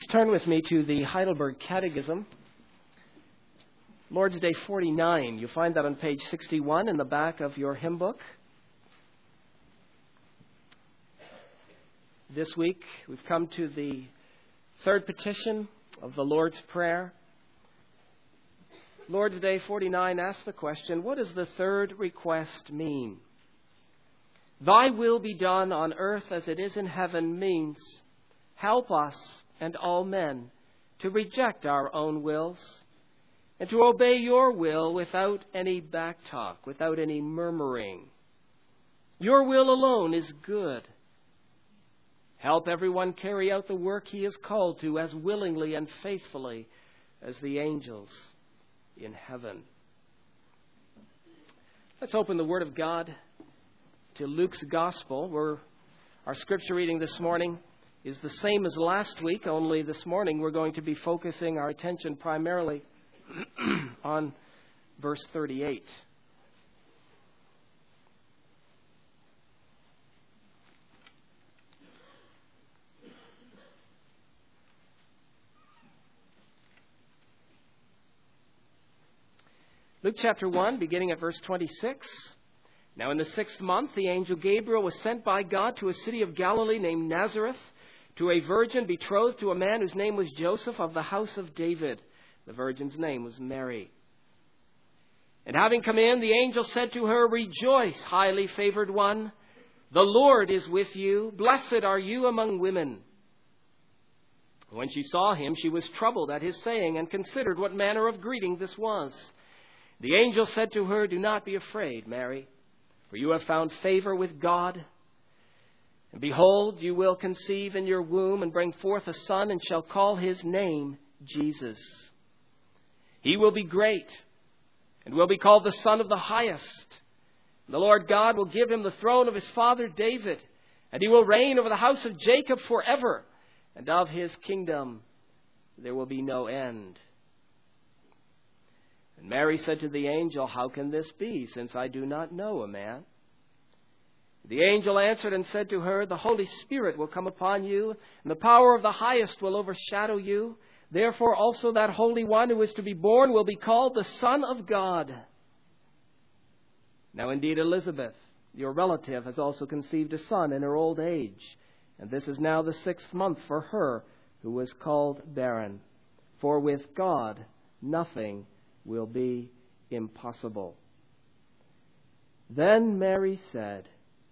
Turn with me to the Heidelberg Catechism, Lord's Day 49. You find that on page 61 in the back of your hymn book. This week we've come to the third petition of the Lord's Prayer. Lord's Day 49 asks the question, what does the third request mean? Thy will be done on earth as it is in heaven means, help us and all men to reject our own wills and to obey your will without any backtalk, without any murmuring. Your will alone is good. Help everyone carry out the work he is called to as willingly and faithfully as the angels in heaven. Let's open the Word of God to Luke's Gospel. Our scripture reading this morning is the same as last week, only this morning we're going to be focusing our attention primarily on verse 38. Luke chapter 1, beginning at verse 26. Now in the 6th month, the angel Gabriel was sent by God to a city of Galilee named Nazareth, to a virgin betrothed to a man whose name was Joseph of the house of David. The virgin's name was Mary. And having come in, the angel said to her, Rejoice, highly favored one. The Lord is with you. Blessed are you among women. When she saw him, she was troubled at his saying and considered what manner of greeting this was. The angel said to her, Do not be afraid, Mary, for you have found favor with God. And behold, you will conceive in your womb and bring forth a son, and shall call his name Jesus. He will be great and will be called the Son of the Highest. And the Lord God will give him the throne of his father David, and he will reign over the house of Jacob forever, and of his kingdom there will be no end. And Mary said to the angel, How can this be, since I do not know a man? The angel answered and said to her, The Holy Spirit will come upon you, and the power of the Highest will overshadow you. Therefore also that Holy One who is to be born will be called the Son of God. Now indeed Elizabeth, your relative, has also conceived a son in her old age, and this is now the 6th month for her who was called barren. For with God nothing will be impossible. Then Mary said,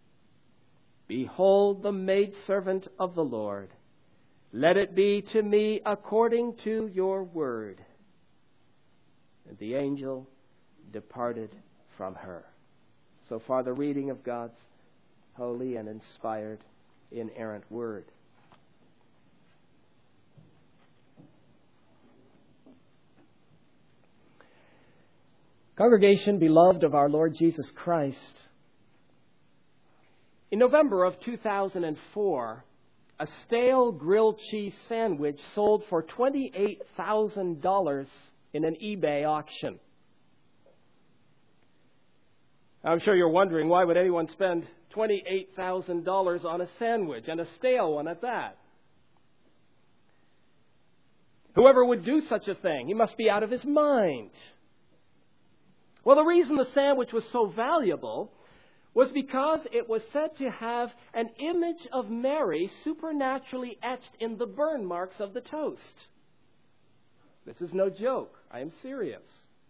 Behold the maidservant of the Lord. Let it be to me according to your word. And the angel departed from her. So far the reading of God's holy and inspired, inerrant word. Congregation, beloved of our Lord Jesus Christ, in November of 2004, a stale grilled cheese sandwich sold for $28,000 in an eBay auction. I'm sure you're wondering, why would anyone spend $28,000 on a sandwich, and a stale one at that? Whoever would do such a thing, he must be out of his mind. Well, the reason the sandwich was so valuable was because it was said to have an image of Mary supernaturally etched in the burn marks of the toast. This is no joke. I am serious.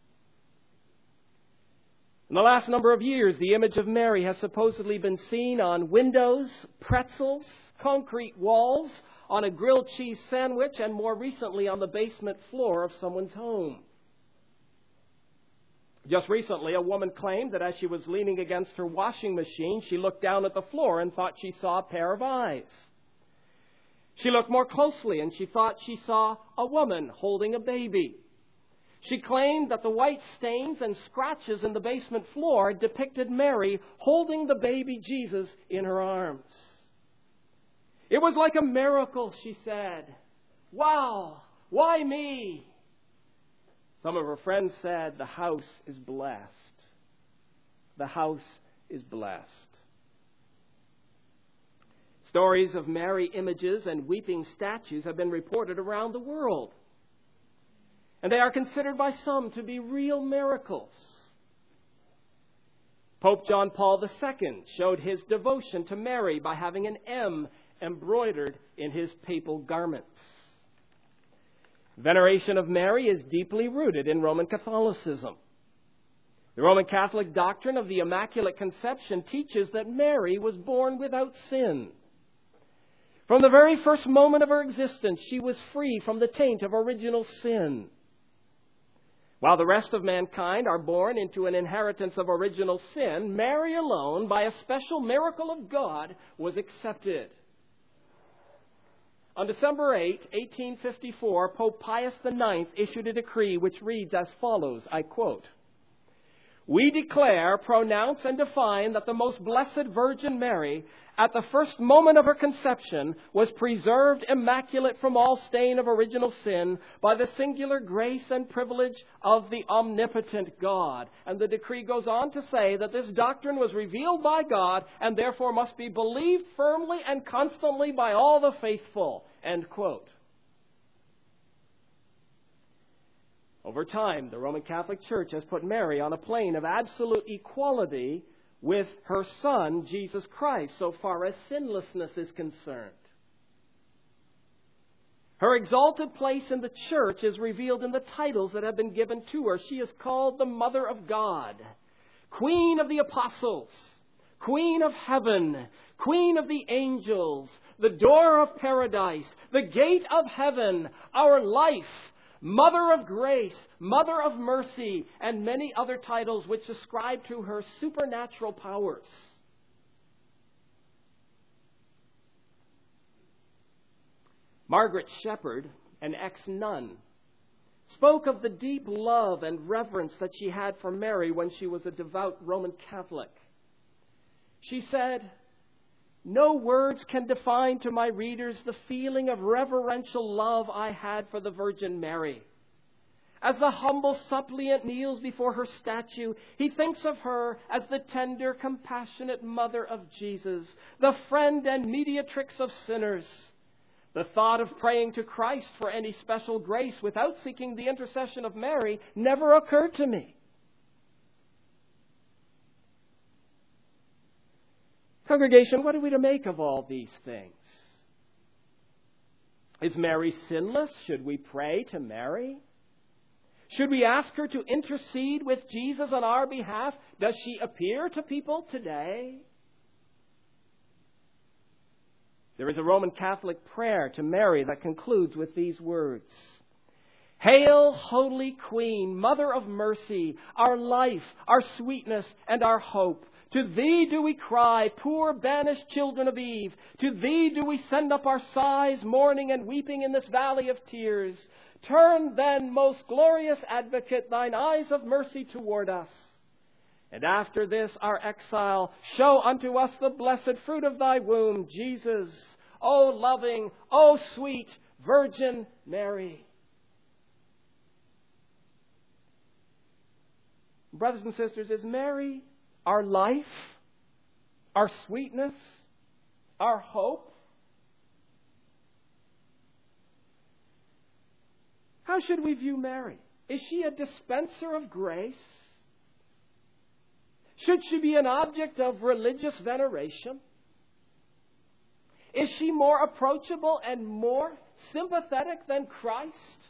In the last number of years, the image of Mary has supposedly been seen on windows, pretzels, concrete walls, on a grilled cheese sandwich, and more recently on the basement floor of someone's home. Just recently, a woman claimed that as she was leaning against her washing machine, she looked down at the floor and thought she saw a pair of eyes. She looked more closely and she thought she saw a woman holding a baby. She claimed that the white stains and scratches in the basement floor depicted Mary holding the baby Jesus in her arms. It was like a miracle, she said. Wow, why me? Some of her friends said, the house is blessed. The house is blessed. Stories of Mary images and weeping statues have been reported around the world. And they are considered by some to be real miracles. Pope John Paul II showed his devotion to Mary by having an M embroidered in his papal garments. Veneration of Mary is deeply rooted in Roman Catholicism. The Roman Catholic doctrine of the Immaculate Conception teaches that Mary was born without sin. From the very first moment of her existence, she was free from the taint of original sin. While the rest of mankind are born into an inheritance of original sin, Mary alone, by a special miracle of God, was accepted. On December 8, 1854, Pope Pius IX issued a decree which reads as follows, I quote, "We declare, pronounce, and define that the most blessed Virgin Mary, at the first moment of her conception, was preserved immaculate from all stain of original sin by the singular grace and privilege of the omnipotent God." And the decree goes on to say that this doctrine was revealed by God and therefore must be believed firmly and constantly by all the faithful. End quote. Over time, the Roman Catholic Church has put Mary on a plane of absolute equality with her Son, Jesus Christ, so far as sinlessness is concerned. Her exalted place in the Church is revealed in the titles that have been given to her. She is called the Mother of God, Queen of the Apostles, Queen of Heaven, Queen of the Angels, the Door of Paradise, the Gate of Heaven, Our Life, Mother of Grace, Mother of Mercy, and many other titles which ascribe to her supernatural powers. Margaret Shepherd, an ex-nun, spoke of the deep love and reverence that she had for Mary when she was a devout Roman Catholic. She said, "No words can define to my readers the feeling of reverential love I had for the Virgin Mary. As the humble suppliant kneels before her statue, he thinks of her as the tender, compassionate mother of Jesus, the friend and mediatrix of sinners. The thought of praying to Christ for any special grace without seeking the intercession of Mary never occurred to me." Congregation, what are we to make of all these things? Is Mary sinless? Should we pray to Mary? Should we ask her to intercede with Jesus on our behalf? Does she appear to people today? There is a Roman Catholic prayer to Mary that concludes with these words. "Hail, Holy Queen, Mother of Mercy, our life, our sweetness, and our hope. To Thee do we cry, poor banished children of Eve. To Thee do we send up our sighs, mourning and weeping in this valley of tears. Turn then, most glorious Advocate, Thine eyes of mercy toward us. And after this our exile, show unto us the blessed fruit of Thy womb, Jesus. O loving, O sweet Virgin Mary." Brothers and sisters, is Mary our life, our sweetness, our hope? How should we view Mary? Is she a dispenser of grace? Should she be an object of religious veneration? Is she more approachable and more sympathetic than Christ?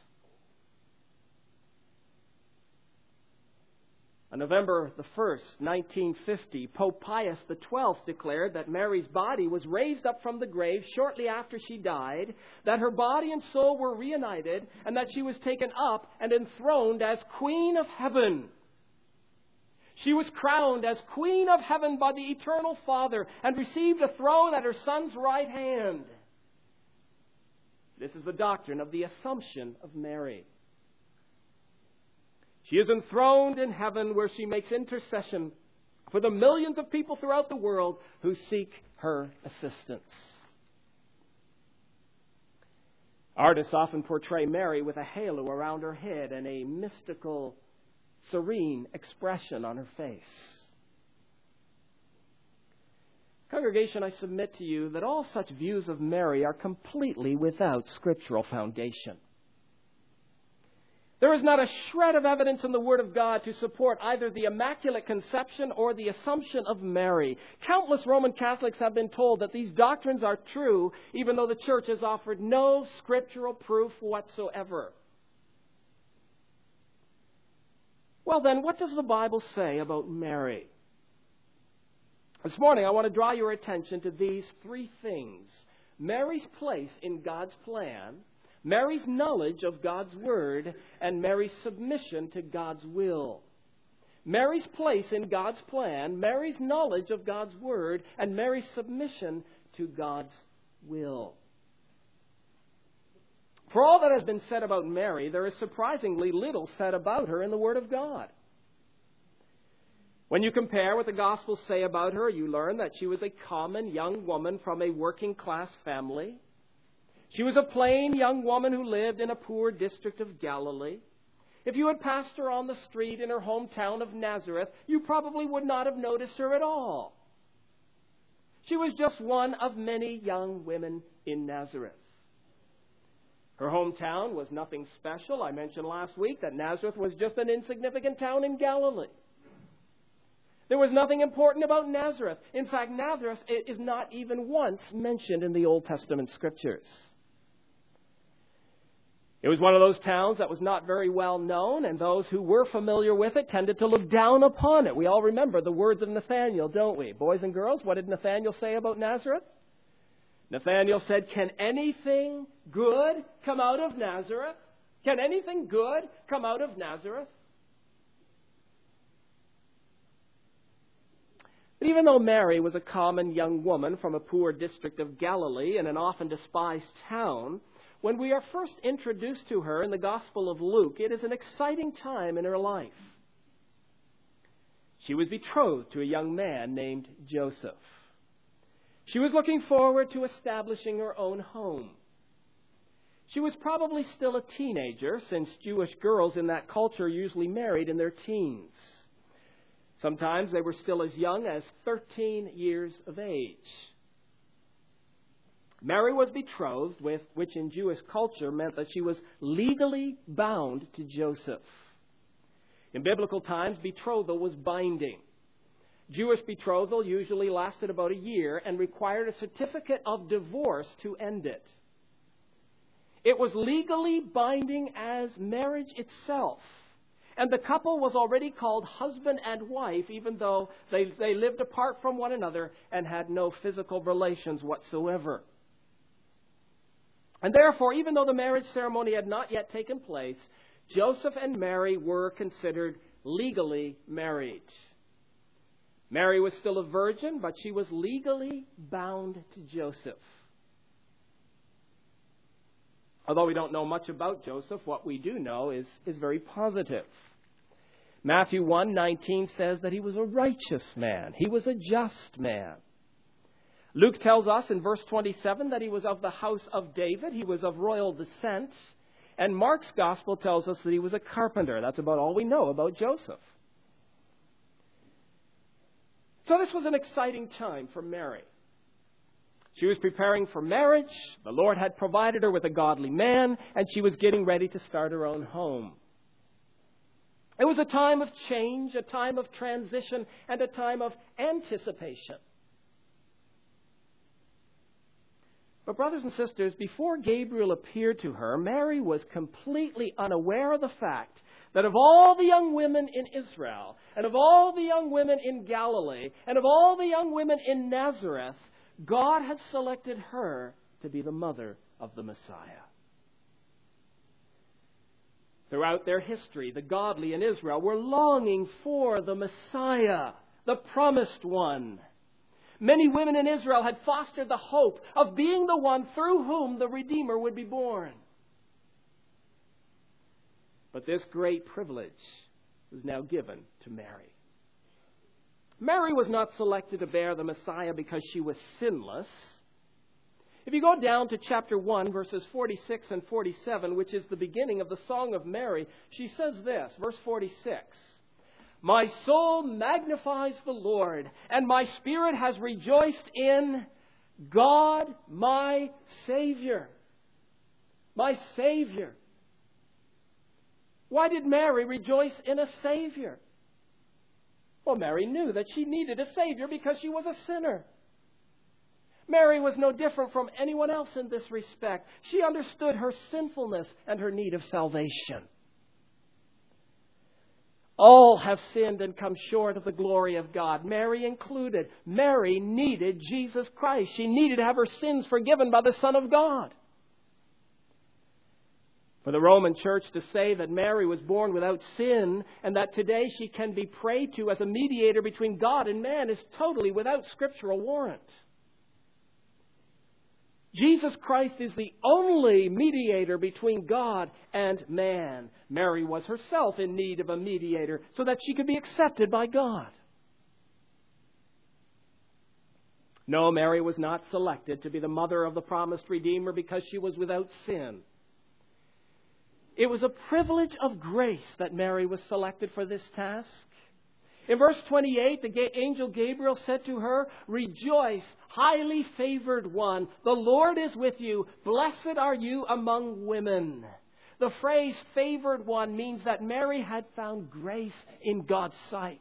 On November the 1st, 1950, Pope Pius XII declared that Mary's body was raised up from the grave shortly after she died, that her body and soul were reunited, and that she was taken up and enthroned as Queen of Heaven. She was crowned as Queen of Heaven by the Eternal Father and received a throne at her Son's right hand. This is the doctrine of the Assumption of Mary. She is enthroned in heaven, where she makes intercession for the millions of people throughout the world who seek her assistance. Artists often portray Mary with a halo around her head and a mystical, serene expression on her face. Congregation, I submit to you that all such views of Mary are completely without scriptural foundation. There is not a shred of evidence in the Word of God to support either the Immaculate Conception or the Assumption of Mary. Countless Roman Catholics have been told that these doctrines are true, even though the Church has offered no scriptural proof whatsoever. Well then, what does the Bible say about Mary? This morning, I want to draw your attention to these three things: Mary's place in God's plan, Mary's knowledge of God's Word, and Mary's submission to God's will. Mary's place in God's plan, Mary's knowledge of God's Word, and Mary's submission to God's will. For all that has been said about Mary, there is surprisingly little said about her in the Word of God. When you compare what the Gospels say about her, you learn that she was a common young woman from a working-class family. She was a plain young woman who lived in a poor district of Galilee. If you had passed her on the street in her hometown of Nazareth, you probably would not have noticed her at all. She was just one of many young women in Nazareth. Her hometown was nothing special. I mentioned last week that Nazareth was just an insignificant town in Galilee. There was nothing important about Nazareth. In fact, Nazareth is not even once mentioned in the Old Testament Scriptures. It was one of those towns that was not very well known, and those who were familiar with it tended to look down upon it. We all remember the words of Nathanael, don't we? Boys and girls, what did Nathanael say about Nazareth? Nathanael said, "Can anything good come out of Nazareth? Can anything good come out of Nazareth?" But even though Mary was a common young woman from a poor district of Galilee in an often despised town, when we are first introduced to her in the Gospel of Luke, it is an exciting time in her life. She was betrothed to a young man named Joseph. She was looking forward to establishing her own home. She was probably still a teenager, since Jewish girls in that culture usually married in their teens. Sometimes they were still as young as 13 years of age. Mary was betrothed, which in Jewish culture meant that she was legally bound to Joseph. In biblical times, betrothal was binding. Jewish betrothal usually lasted about a year and required a certificate of divorce to end it. It was legally binding as marriage itself. And the couple was already called husband and wife, even though they lived apart from one another and had no physical relations whatsoever. And therefore, even though the marriage ceremony had not yet taken place, Joseph and Mary were considered legally married. Mary was still a virgin, but she was legally bound to Joseph. Although we don't know much about Joseph, what we do know is very positive. Matthew 1:19 says that he was a righteous man. He was a just man. Luke tells us in verse 27 that he was of the house of David. He was of royal descent. And Mark's gospel tells us that he was a carpenter. That's about all we know about Joseph. So this was an exciting time for Mary. She was preparing for marriage. The Lord had provided her with a godly man, and she was getting ready to start her own home. It was a time of change, a time of transition, and a time of anticipation. But brothers and sisters, before Gabriel appeared to her, Mary was completely unaware of the fact that of all the young women in Israel, and of all the young women in Galilee, and of all the young women in Nazareth, God had selected her to be the mother of the Messiah. Throughout their history, the godly in Israel were longing for the Messiah, the promised one. Many women in Israel had fostered the hope of being the one through whom the Redeemer would be born. But this great privilege was now given to Mary. Mary was not selected to bear the Messiah because she was sinless. If you go down to chapter 1, verses 46 and 47, which is the beginning of the Song of Mary, she says this, verse 46, My soul magnifies the Lord, and my spirit has rejoiced in God, my Savior. My Savior. Why did Mary rejoice in a Savior? Well, Mary knew that she needed a Savior because she was a sinner. Mary was no different from anyone else in this respect. She understood her sinfulness and her need of salvation. All have sinned and come short of the glory of God, Mary included. Mary needed Jesus Christ. She needed to have her sins forgiven by the Son of God. For the Roman Church to say that Mary was born without sin and that today she can be prayed to as a mediator between God and man is totally without scriptural warrant. Jesus Christ is the only mediator between God and man. Mary was herself in need of a mediator so that she could be accepted by God. No, Mary was not selected to be the mother of the promised Redeemer because she was without sin. It was a privilege of grace that Mary was selected for this task. In verse 28, the angel Gabriel said to her, "Rejoice, highly favored one. The Lord is with you. Blessed are you among women." The phrase favored one means that Mary had found grace in God's sight.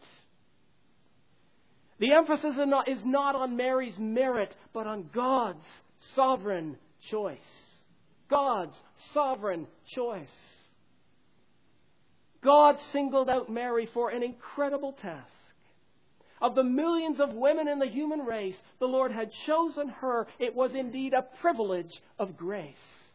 The emphasis is not on Mary's merit, but on God's sovereign choice. God's sovereign choice. God singled out Mary for an incredible task. Of the millions of women in the human race, the Lord had chosen her. It was indeed a privilege of grace.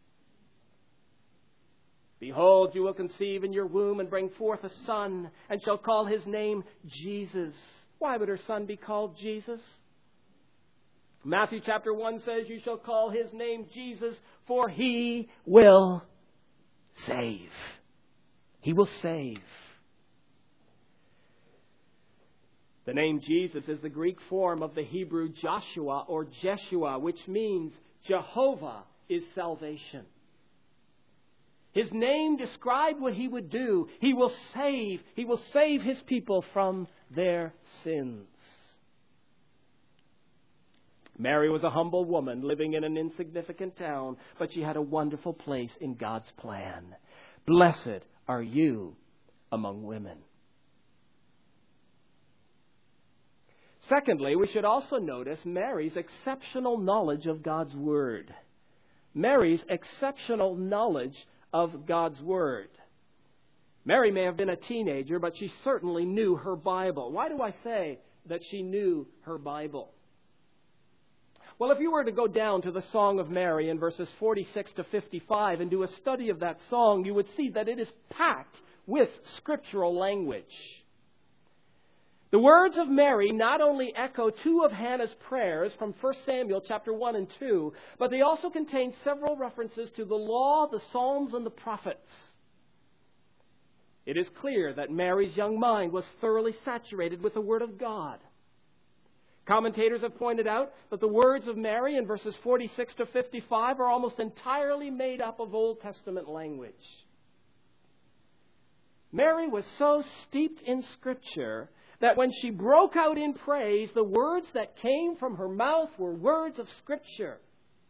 "Behold, you will conceive in your womb and bring forth a son, and shall call his name Jesus." Why would her son be called Jesus? Matthew chapter 1 says, "You shall call his name Jesus, for he will save." He will save. The name Jesus is the Greek form of the Hebrew Joshua or Jeshua, which means Jehovah is salvation. His name described what he would do. He will save. He will save his people from their sins. Mary was a humble woman living in an insignificant town, but she had a wonderful place in God's plan. Blessed are you among women. Secondly, we should also notice Mary's exceptional knowledge of God's Word. Mary's exceptional knowledge of God's Word. Mary may have been a teenager, but she certainly knew her Bible. Why do I say that she knew her Bible? Well, if you were to go down to the Song of Mary in verses 46 to 55 and do a study of that song, you would see that it is packed with scriptural language. The words of Mary not only echo two of Hannah's prayers from 1 Samuel chapter 1 and 2, but they also contain several references to the law, the Psalms, and the prophets. It is clear that Mary's young mind was thoroughly saturated with the Word of God. Commentators have pointed out that the words of Mary in verses 46 to 55 are almost entirely made up of Old Testament language. Mary was so steeped in Scripture that when she broke out in praise, the words that came from her mouth were words of Scripture.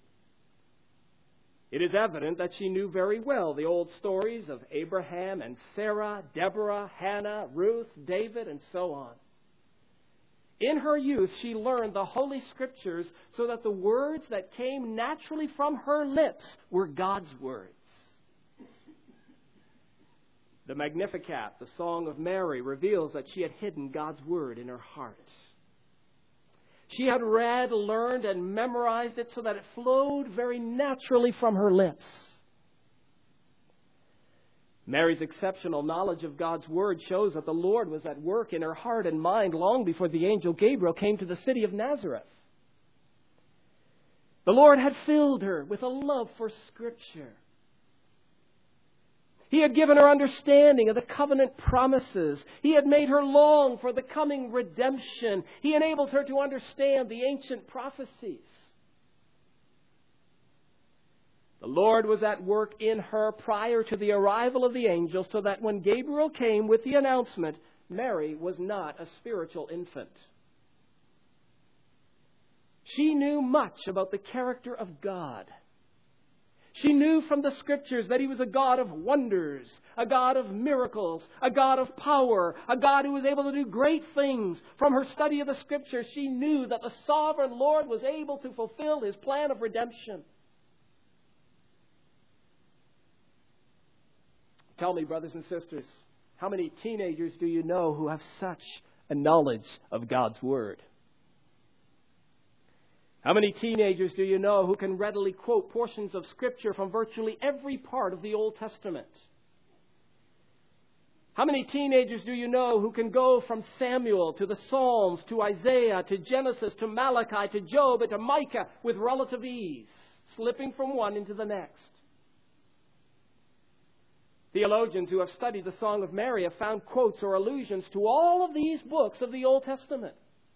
It is evident that she knew very well the old stories of Abraham and Sarah, Deborah, Hannah, Ruth, David, and so on. In her youth, she learned the Holy Scriptures so that the words that came naturally from her lips were God's words. The Magnificat, the Song of Mary, reveals that she had hidden God's Word in her heart. She had read, learned, and memorized it so that it flowed very naturally from her lips. Mary's exceptional knowledge of God's Word shows that the Lord was at work in her heart and mind long before the angel Gabriel came to the city of Nazareth. The Lord had filled her with a love for Scripture. He had given her understanding of the covenant promises. He had made her long for the coming redemption. He enabled her to understand the ancient prophecies. The Lord was at work in her prior to the arrival of the angel so that when Gabriel came with the announcement, Mary was not a spiritual infant. She knew much about the character of God. She knew from the Scriptures that He was a God of wonders, a God of miracles, a God of power, a God who was able to do great things. From her study of the Scriptures, she knew that the sovereign Lord was able to fulfill His plan of redemption. Tell me, brothers and sisters, how many teenagers do you know who have such a knowledge of God's Word? How many teenagers do you know who can readily quote portions of Scripture from virtually every part of the Old Testament? How many teenagers do you know who can go from Samuel to the Psalms, to Isaiah, to Genesis, to Malachi, to Job, and to Micah with relative ease, slipping from one into the next? Theologians who have studied the Song of Mary have found quotes or allusions to all of these books of the Old Testament.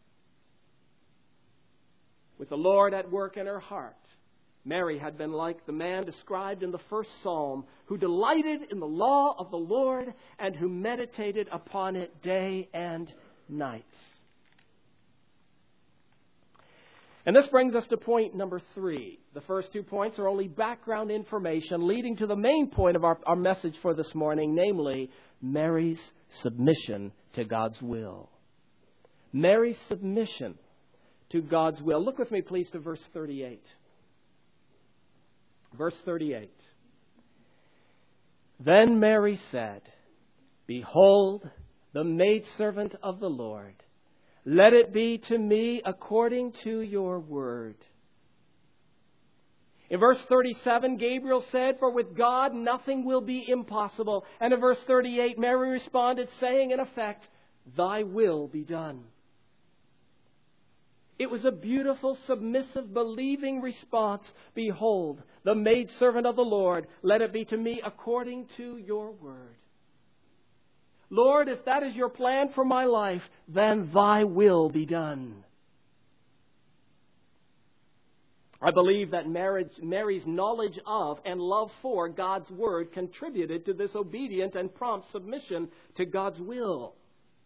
With the Lord at work in her heart, Mary had been like the man described in the first psalm, who delighted in the law of the Lord and who meditated upon it day and night. And this brings us to point number 3. The first 2 points are only background information leading to the main point of our message for this morning, namely Mary's submission to God's will. Mary's submission to God's will. Look with me, please, to verse 38. Verse 38. Then Mary said, "Behold, the maidservant of the Lord. Let it be to me according to your word." In verse 37, Gabriel said, "For with God nothing will be impossible." And in verse 38, Mary responded, saying, in effect, "Thy will be done." It was a beautiful, submissive, believing response. "Behold, the maidservant of the Lord, let it be to me according to your word." Lord, if that is your plan for my life, then thy will be done. I believe that Mary's knowledge of and love for God's word contributed to this obedient and prompt submission to God's will.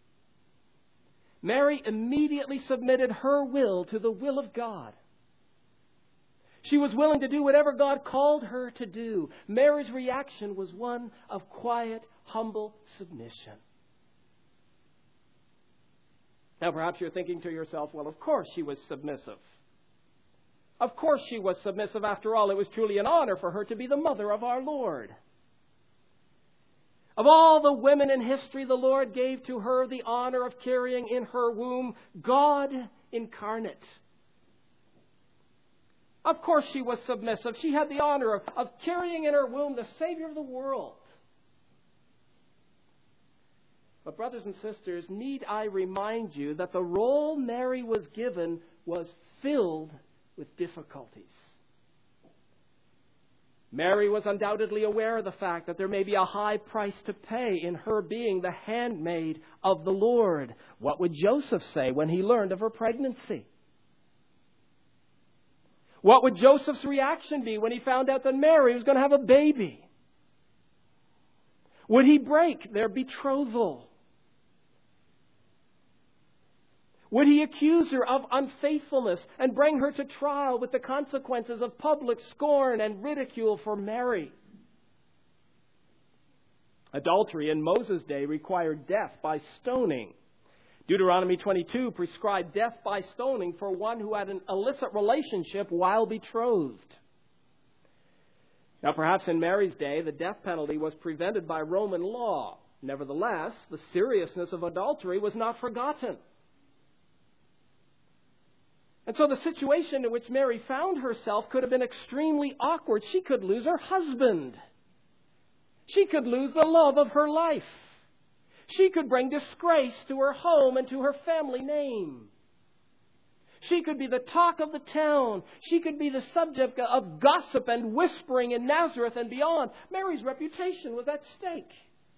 Mary immediately submitted her will to the will of God. She was willing to do whatever God called her to do. Mary's reaction was one of quiet, humble submission. Now, perhaps you're thinking to yourself, well, of course she was submissive. Of course she was submissive. After all, it was truly an honor for her to be the mother of our Lord. Of all the women in history, the Lord gave to her the honor of carrying in her womb God incarnate. Of course she was submissive. She had the honor of carrying in her womb the Savior of the world. But brothers and sisters, need I remind you that the role Mary was given was filled with difficulties. Mary was undoubtedly aware of the fact that there may be a high price to pay in her being the handmaid of the Lord. What would Joseph say when he learned of her pregnancy? What would Joseph's reaction be when he found out that Mary was going to have a baby? Would he break their betrothal? Would he accuse her of unfaithfulness and bring her to trial with the consequences of public scorn and ridicule for Mary? Adultery in Moses' day required death by stoning. Deuteronomy 22 prescribed death by stoning for one who had an illicit relationship while betrothed. Now, perhaps in Mary's day, the death penalty was prevented by Roman law. Nevertheless, the seriousness of adultery was not forgotten. And so the situation in which Mary found herself could have been extremely awkward. She could lose her husband. She could lose the love of her life. She could bring disgrace to her home and to her family name. She could be the talk of the town. She could be the subject of gossip and whispering in Nazareth and beyond. Mary's reputation was at stake.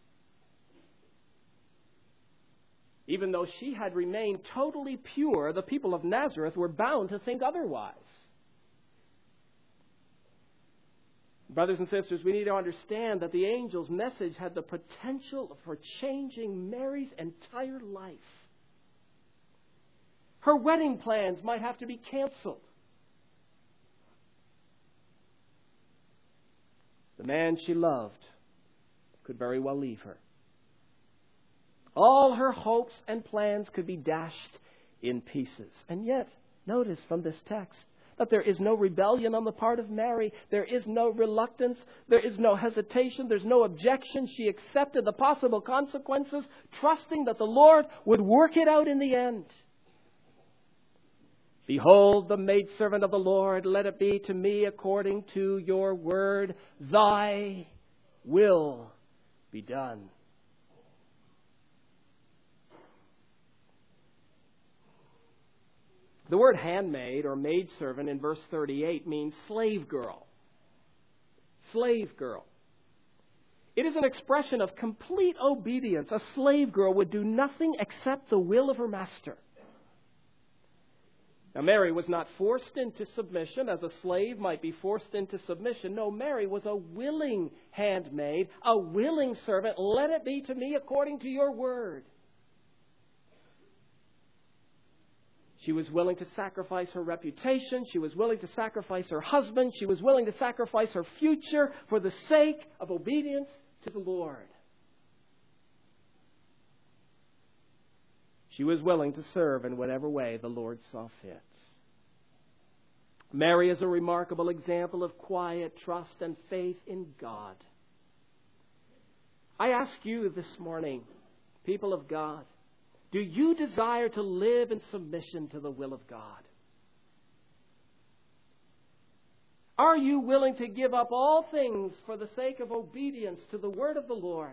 Even though she had remained totally pure, the people of Nazareth were bound to think otherwise. Brothers and sisters, we need to understand that the angel's message had the potential for changing Mary's entire life. Her wedding plans might have to be canceled. The man she loved could very well leave her. All her hopes and plans could be dashed in pieces. And yet, notice from this text that there is no rebellion on the part of Mary. There is no reluctance. There is no hesitation. There's no objection. She accepted the possible consequences, trusting that the Lord would work it out in the end. Behold, the maidservant of the Lord, let it be to me according to your word. Thy will be done. The word handmaid or maidservant in verse 38 means slave girl. Slave girl. It is an expression of complete obedience. A slave girl would do nothing except the will of her master. Now, Mary was not forced into submission as a slave might be forced into submission. No, Mary was a willing handmaid, a willing servant. Let it be to me according to your word. She was willing to sacrifice her reputation. She was willing to sacrifice her husband. She was willing to sacrifice her future for the sake of obedience to the Lord. She was willing to serve in whatever way the Lord saw fit. Mary is a remarkable example of quiet trust and faith in God. I ask you this morning, people of God, do you desire to live in submission to the will of God? Are you willing to give up all things for the sake of obedience to the word of the Lord?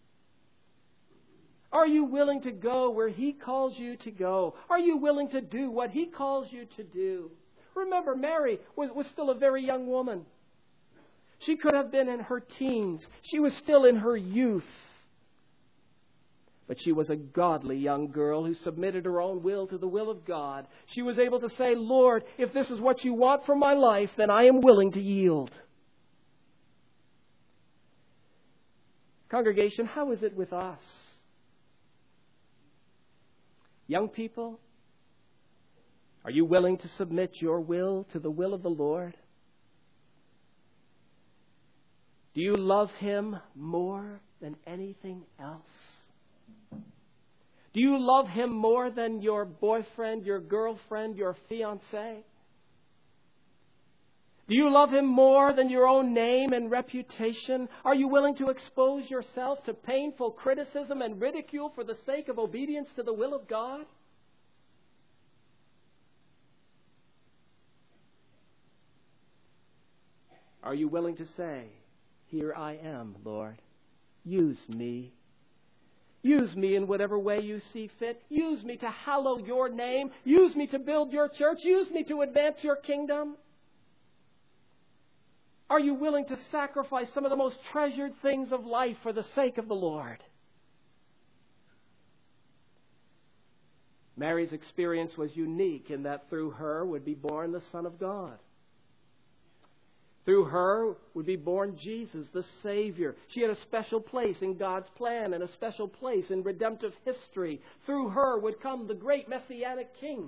Are you willing to go where He calls you to go? Are you willing to do what He calls you to do? Remember, Mary was still a very young woman. She could have been in her teens. She was still in her youth. But she was a godly young girl who submitted her own will to the will of God. She was able to say, Lord, if this is what you want for my life, then I am willing to yield. Congregation, how is it with us? Young people, are you willing to submit your will to the will of the Lord? Do you love Him more than anything else? Do you love Him more than your boyfriend, your girlfriend, your fiancé? Do you love Him more than your own name and reputation? Are you willing to expose yourself to painful criticism and ridicule for the sake of obedience to the will of God? Are you willing to say, here I am, Lord. Use me. Use me in whatever way you see fit. Use me to hallow your name. Use me to build your church. Use me to advance your kingdom. Are you willing to sacrifice some of the most treasured things of life for the sake of the Lord? Mary's experience was unique in that through her would be born the Son of God. Through her would be born Jesus, the Savior. She had a special place in God's plan and a special place in redemptive history. Through her would come the great Messianic King.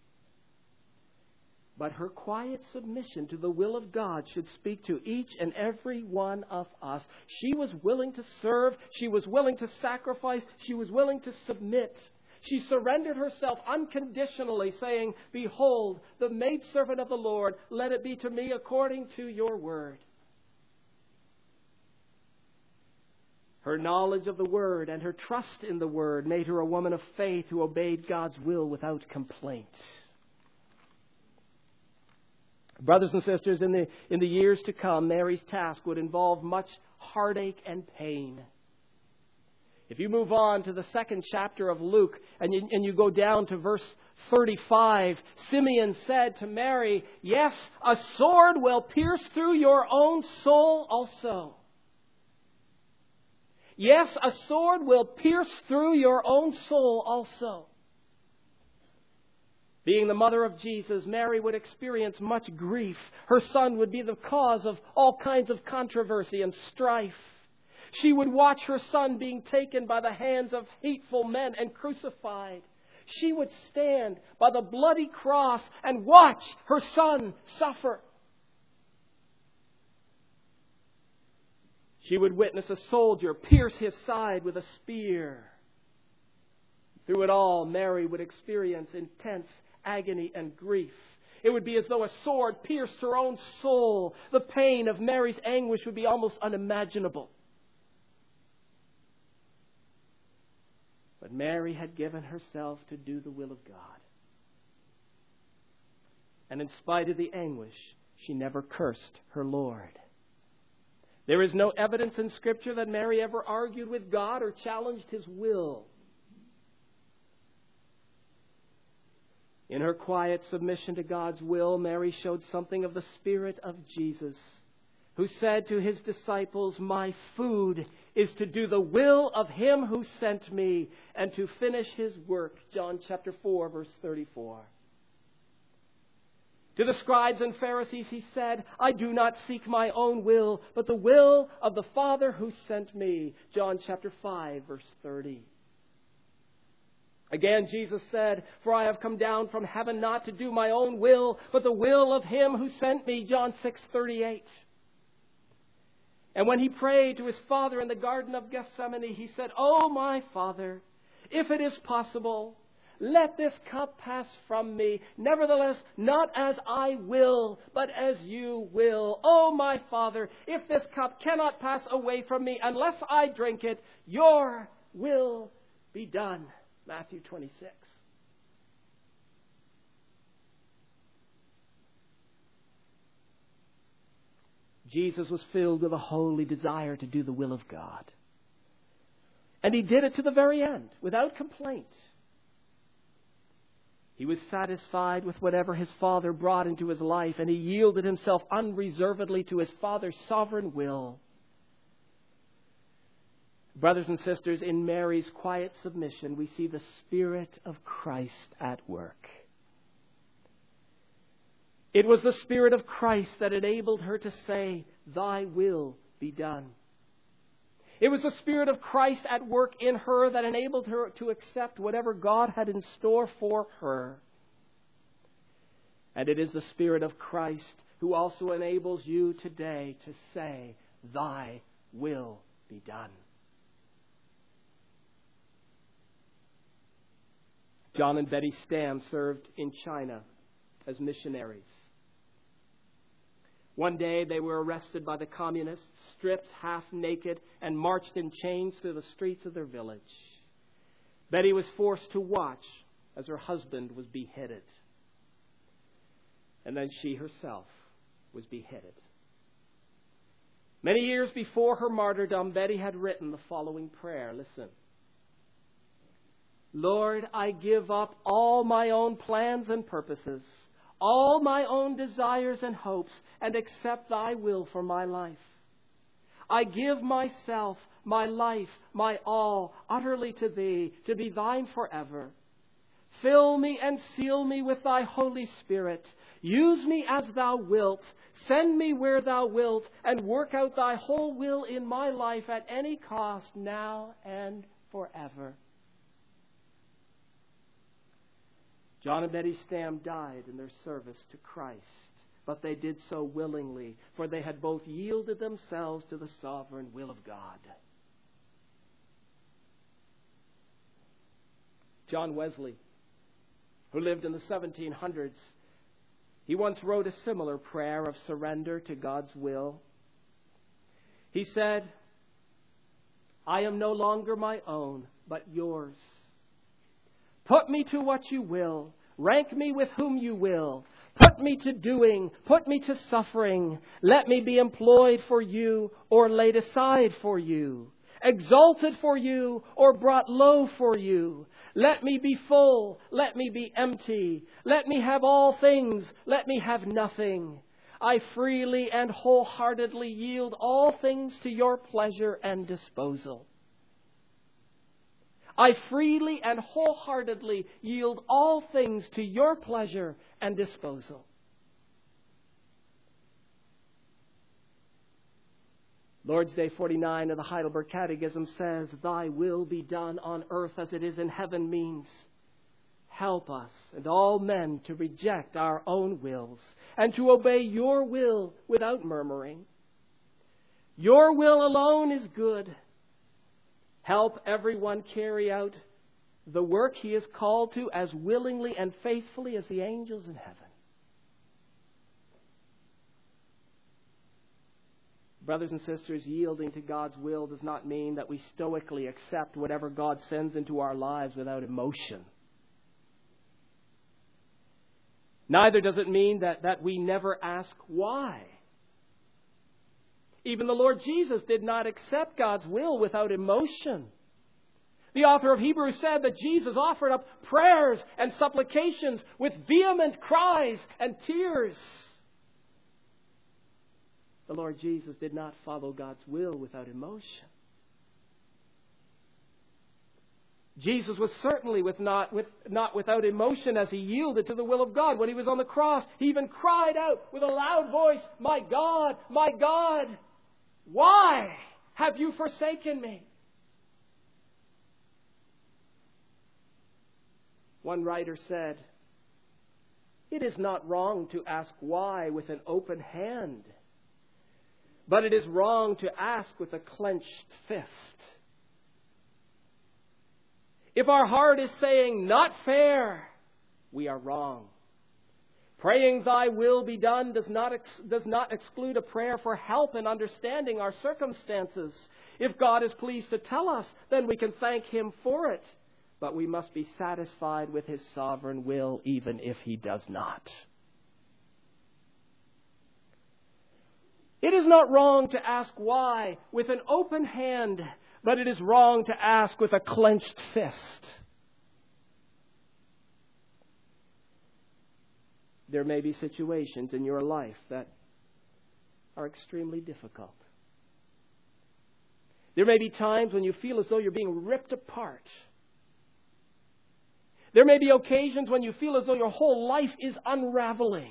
But her quiet submission to the will of God should speak to each and every one of us. She was willing to serve. She was willing to sacrifice. She was willing to submit. She surrendered herself unconditionally, saying, Behold, the maidservant of the Lord, let it be to me according to your word. Her knowledge of the word and her trust in the word made her a woman of faith who obeyed God's will without complaint. Brothers and sisters, in the years to come, Mary's task would involve much heartache and pain. If you move on to the second chapter of Luke and you go down to verse 35, Simeon said to Mary, Yes, a sword will pierce through your own soul also. Yes, a sword will pierce through your own soul also. Being the mother of Jesus, Mary would experience much grief. Her son would be the cause of all kinds of controversy and strife. She would watch her son being taken by the hands of hateful men and crucified. She would stand by the bloody cross and watch her son suffer. She would witness a soldier pierce his side with a spear. Through it all, Mary would experience intense agony and grief. It would be as though a sword pierced her own soul. The pain of Mary's anguish would be almost unimaginable. But Mary had given herself to do the will of God. And in spite of the anguish, she never cursed her Lord. There is no evidence in Scripture that Mary ever argued with God or challenged His will. In her quiet submission to God's will, Mary showed something of the Spirit of Jesus, who said to His disciples, "My food is to do the will of Him who sent me and to finish His work." John chapter 4, verse 34. To the scribes and Pharisees He said, "I do not seek my own will, but the will of the Father who sent me." John chapter 5, verse 30. Again, Jesus said, "For I have come down from heaven not to do my own will, but the will of Him who sent me." John 6:38. And when He prayed to His Father in the Garden of Gethsemane, He said, "Oh, my Father, if it is possible, let this cup pass from me. Nevertheless, not as I will, but as You will. Oh, my Father, if this cup cannot pass away from me unless I drink it, Your will be done." Matthew 26. Jesus was filled with a holy desire to do the will of God. And He did it to the very end, without complaint. He was satisfied with whatever His Father brought into His life, and He yielded Himself unreservedly to His Father's sovereign will. Brothers and sisters, in Mary's quiet submission, we see the Spirit of Christ at work. It was the Spirit of Christ that enabled her to say, "Thy will be done." It was the Spirit of Christ at work in her that enabled her to accept whatever God had in store for her. And it is the Spirit of Christ who also enables you today to say, "Thy will be done." John and Betty Stam served in China as missionaries. One day they were arrested by the communists, stripped half naked, and marched in chains through the streets of their village. Betty was forced to watch as her husband was beheaded. And then she herself was beheaded. Many years before her martyrdom, Betty had written the following prayer. Listen. "Lord, I give up all my own plans and purposes, all my own desires and hopes, and accept Thy will for my life. I give myself, my life, my all, utterly to Thee, to be Thine forever. Fill me and seal me with Thy Holy Spirit. Use me as Thou wilt. Send me where Thou wilt, and work out Thy whole will in my life at any cost, now and forever." John and Betty Stam died in their service to Christ, but they did so willingly, for they had both yielded themselves to the sovereign will of God. John Wesley, who lived in the 1700s, he once wrote a similar prayer of surrender to God's will. He said, "I am no longer my own, but Yours. Put me to what You will. Rank me with whom You will. Put me to doing. Put me to suffering. Let me be employed for You or laid aside for You. Exalted for You or brought low for You. Let me be full. Let me be empty. Let me have all things. Let me have nothing. I freely and wholeheartedly yield all things to Your pleasure and disposal. I freely and wholeheartedly yield all things to your pleasure and disposal. Lord's Day 49 of the Heidelberg Catechism says, Thy will be done on earth as it is in heaven means, help us and all men to reject our own wills and to obey your will without murmuring. Your will alone is good. Help everyone carry out the work he is called to as willingly and faithfully as the angels in heaven. Brothers and sisters, yielding to God's will does not mean that we stoically accept whatever God sends into our lives without emotion. Neither does it mean that we never ask why. Even the Lord Jesus did not accept God's will without emotion. The author of Hebrews said that Jesus offered up prayers and supplications with vehement cries and tears. The Lord Jesus did not follow God's will without emotion. Jesus was certainly not without emotion as he yielded to the will of God. When he was on the cross, he even cried out with a loud voice, my God, why have you forsaken me? One writer said, it is not wrong to ask why with an open hand, but it is wrong to ask with a clenched fist. If our heart is saying, not fair, we are wrong. Praying thy will be done does not exclude a prayer for help in understanding our circumstances. If God is pleased to tell us, then we can thank him for it. But we must be satisfied with his sovereign will, even if he does not. It is not wrong to ask why with an open hand, but it is wrong to ask with a clenched fist. There may be situations in your life that are extremely difficult. There may be times when you feel as though you're being ripped apart. There may be occasions when you feel as though your whole life is unraveling.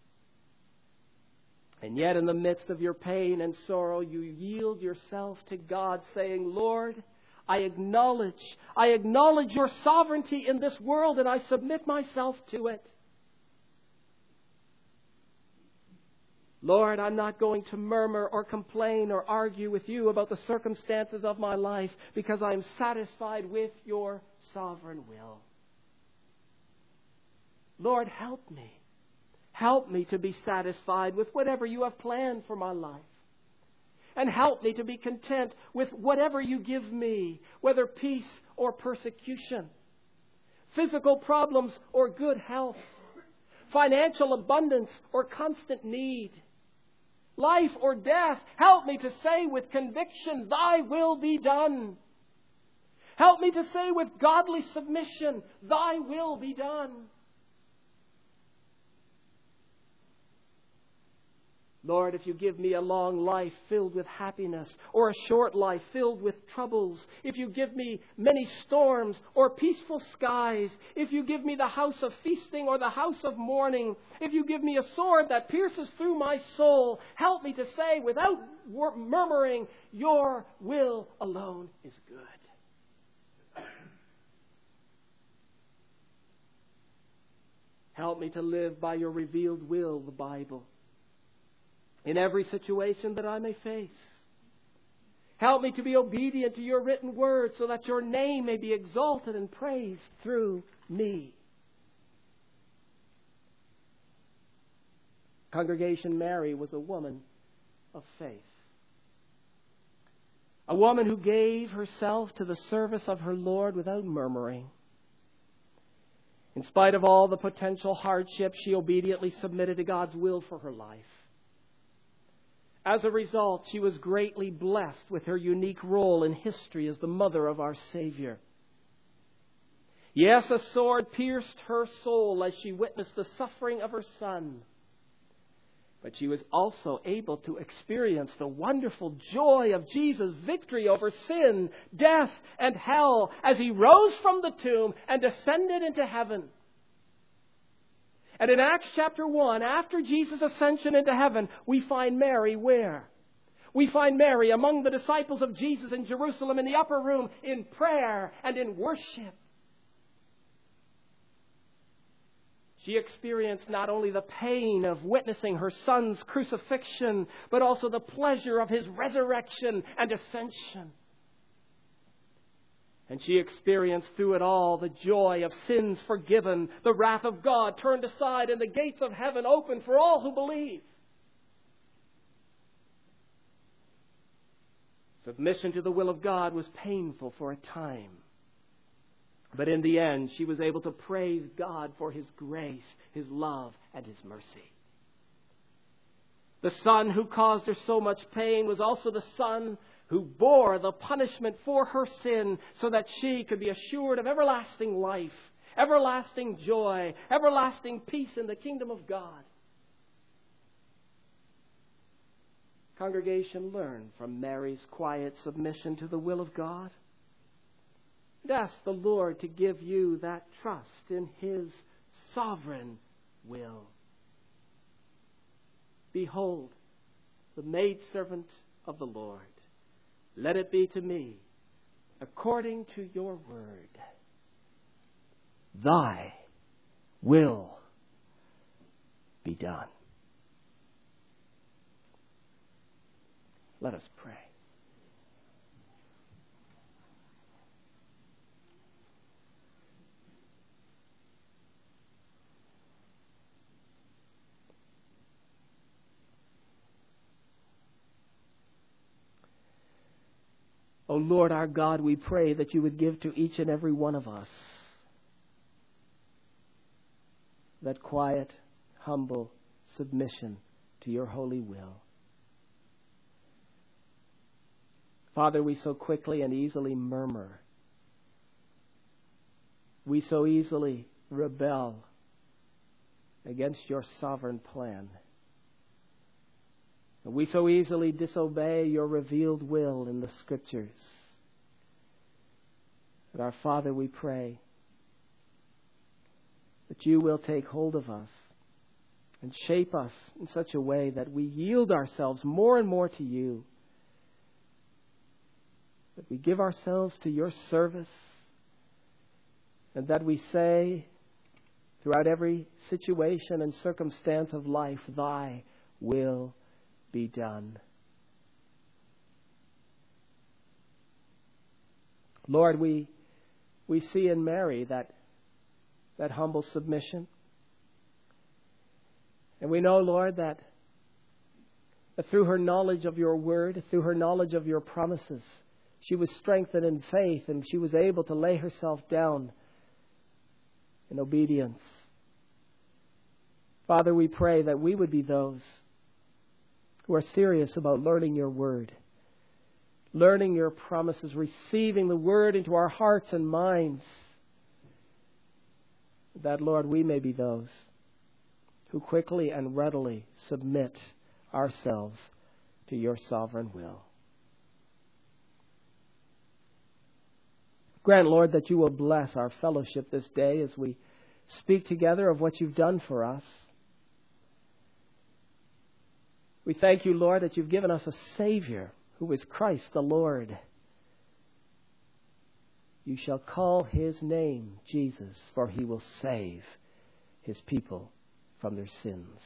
And yet in the midst of your pain and sorrow, you yield yourself to God, saying, Lord, I acknowledge your sovereignty in this world, and I submit myself to it. Lord, I'm not going to murmur or complain or argue with you about the circumstances of my life, because I'm satisfied with your sovereign will. Lord, help me. Help me to be satisfied with whatever you have planned for my life. And help me to be content with whatever you give me, whether peace or persecution, physical problems or good health, financial abundance or constant need, life or death. Help me to say with conviction, thy will be done. Help me to say with godly submission, thy will be done. Lord, if you give me a long life filled with happiness or a short life filled with troubles, if you give me many storms or peaceful skies, if you give me the house of feasting or the house of mourning, if you give me a sword that pierces through my soul, help me to say without murmuring, your will alone is good. Help me to live by your revealed will, the Bible, in every situation that I may face. Help me to be obedient to your written word so that your name may be exalted and praised through me. Congregation Mary was a woman of faith. A woman who gave herself to the service of her Lord without murmuring. In spite of all the potential hardships, she obediently submitted to God's will for her life. As a result, she was greatly blessed with her unique role in history as the mother of our Savior. Yes, a sword pierced her soul as she witnessed the suffering of her son. But she was also able to experience the wonderful joy of Jesus' victory over sin, death, and hell as he rose from the tomb and descended into heaven. And in Acts chapter 1, after Jesus' ascension into heaven, we find Mary where? We find Mary among the disciples of Jesus in Jerusalem in the upper room in prayer and in worship. She experienced not only the pain of witnessing her son's crucifixion, but also the pleasure of his resurrection and ascension. And she experienced through it all the joy of sins forgiven, the wrath of God turned aside, and the gates of heaven open for all who believe. Submission to the will of God was painful for a time. But in the end, she was able to praise God for His grace, His love, and His mercy. The Son who caused her so much pain was also the Son who bore the punishment for her sin so that she could be assured of everlasting life, everlasting joy, everlasting peace in the kingdom of God. Congregation, learn from Mary's quiet submission to the will of God. And ask the Lord to give you that trust in His sovereign will. Behold, the maidservant of the Lord. Let it be to me according to your word. Thy will be done. Let us pray. O Lord our God, we pray that you would give to each and every one of us that quiet, humble submission to your holy will. Father, we so quickly and easily murmur. We so easily rebel against your sovereign plan. We so easily disobey your revealed will in the Scriptures. And our Father, we pray that you will take hold of us and shape us in such a way that we yield ourselves more and more to you, that we give ourselves to your service, and that we say throughout every situation and circumstance of life, thy will be done. Lord, we see in Mary that humble submission. And we know, Lord, that through her knowledge of your word, through her knowledge of your promises, she was strengthened in faith and she was able to lay herself down in obedience. Father, we pray that we would be those who are serious about learning your word, learning your promises, receiving the word into our hearts and minds. That, Lord, we may be those who quickly and readily submit ourselves to your sovereign will. Grant, Lord, that you will bless our fellowship this day as we speak together of what you've done for us. We thank you, Lord, that you've given us a Savior who is Christ the Lord. You shall call his name Jesus, for he will save his people from their sins.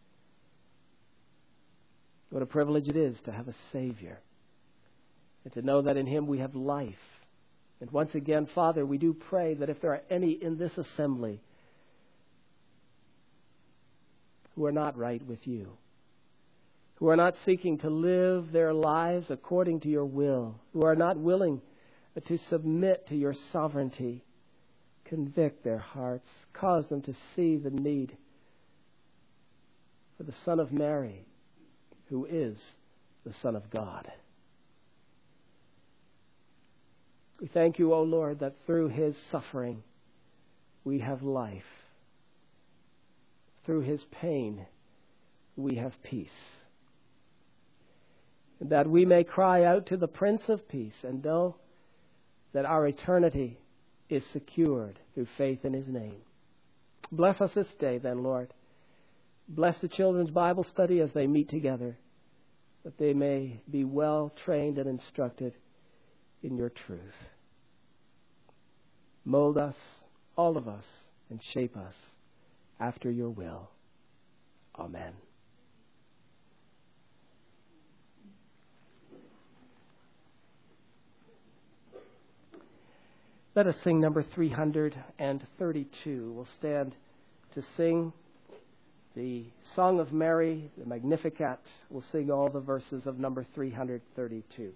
What a privilege it is to have a Savior and to know that in him we have life. And once again, Father, we do pray that if there are any in this assembly who are not right with you, who are not seeking to live their lives according to your will, who are not willing to submit to your sovereignty, convict their hearts, cause them to see the need for the Son of Mary, who is the Son of God. We thank you, O Lord, that through his suffering we have life. Through his pain we have peace. That we may cry out to the Prince of Peace and know that our eternity is secured through faith in his name. Bless us this day then, Lord. Bless the children's Bible study as they meet together, that they may be well trained and instructed in your truth. Mold us, all of us, and shape us after your will. Amen. Let us sing number 332. We'll stand to sing the Song of Mary, the Magnificat. We'll sing all the verses of number 332.